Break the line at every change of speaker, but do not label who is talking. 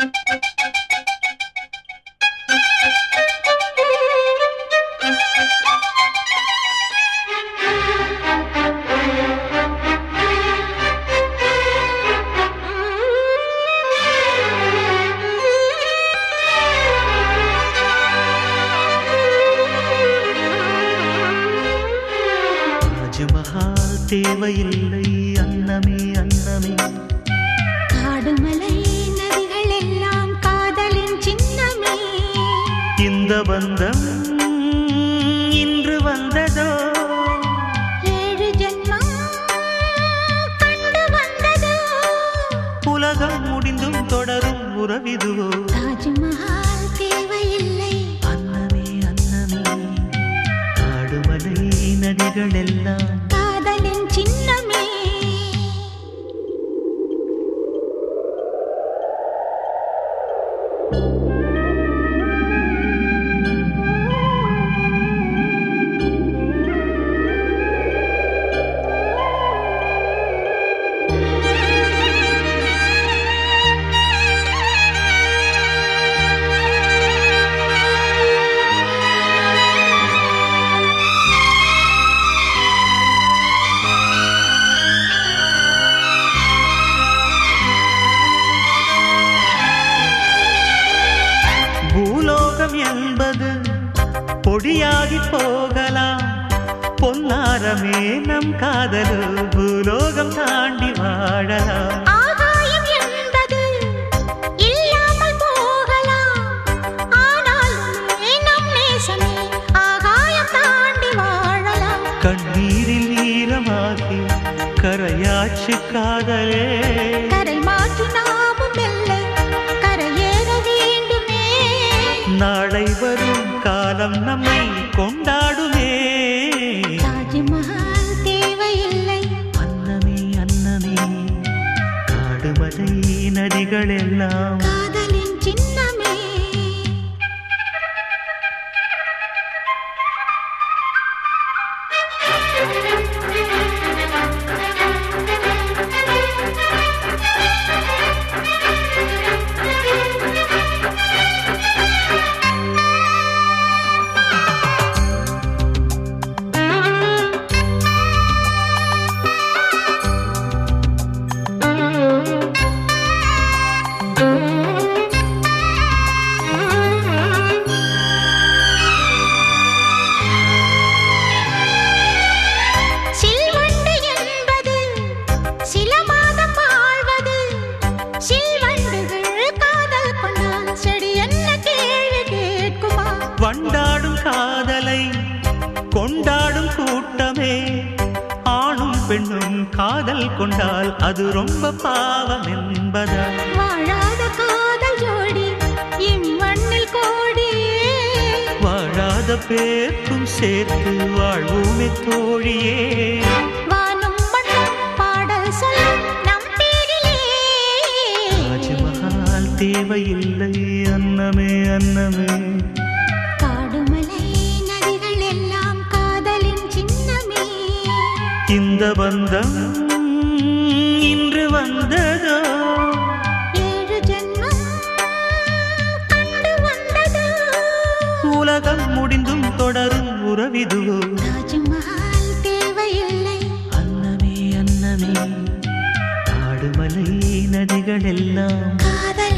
தாஜ்மஹால் தேவையில்லை அன்னமே அன்னமே,
காடுமலை நதிகள் எல்லாம் காதலின் சின்னமே.
இந்த பந்தம் இன்று வந்ததோ,
7 ஜென்மம் கண்டு வந்ததோ,
உலகம் முடிந்தும் தொடரும் உறவிதுவோ.
தாஜ்மஹால் தேவையில்லை
அன்னமே அன்னமே, காடுமலை நதிகள் எல்லாம்
காதலின் சின்னமே.
பூலோகம் என்பது பொடியாகி போகலாம், பொன்னாரமே நம் காதலோ பூலோகம் தாண்டி வாழலாம்.
ஆகாயம் என்பது இல்லாமல் போகலாம், ஆனால் நம் நேசமே ஆகாயம் தாண்டி வாழலாம்.
கண்ணீரில் ஈரமாகி கரையாச்சு காதலே,
கரை மாற்றி நாமும் மெல்ல கரையேற வேண்டுமே.
நாளை வரும் காலம் நம்மை கொண்டாடுமே.
தாஜ்மஹால் தேவையில்லை
அன்னமே அன்னமே, காடுமலை நதிகள் எல்லாம்
காதலின் சின்னமே. சில்வண்டு என்பது சில மாதம் வாழ்வது, சில்வண்டுகள் காதல் கொண்டால் செடி என்ன கேள்வி கேட்குமா?
வண்டாடும் காதலை கொண்டாடும் கூட்டமே, ஆணும் பெண்ணும் காதல் கொண்டால் அது ரொம்ப பாவம் என்பதா?
வாழாத காதல் ஜோடி இம்மண்ணில் கோடியே,
வாழாத பேர்க்கும் சேர்த்து வாழ்வுமே தோழியே.
வானும் மண்ணும் பாடல் சொல்லும் நம் பேரிலே.
தாஜ்மஹால் தேவையில்லை அன்னமே அன்னமே,
காடுமலை நதிகள் எல்லாம் காதலின் சின்னமே.
இந்த பந்தம் இன்று வந்ததோ,
7 ஜென்மம் கண்டு வந்ததோ,
உலகம் முடிந்தும் தொடரும் உறவிதுவோ.
தாஜ்மஹால் தேவையில்லை
அன்னமே அன்னமே, காடுமலை நதிகள் எல்லாம்
காதல்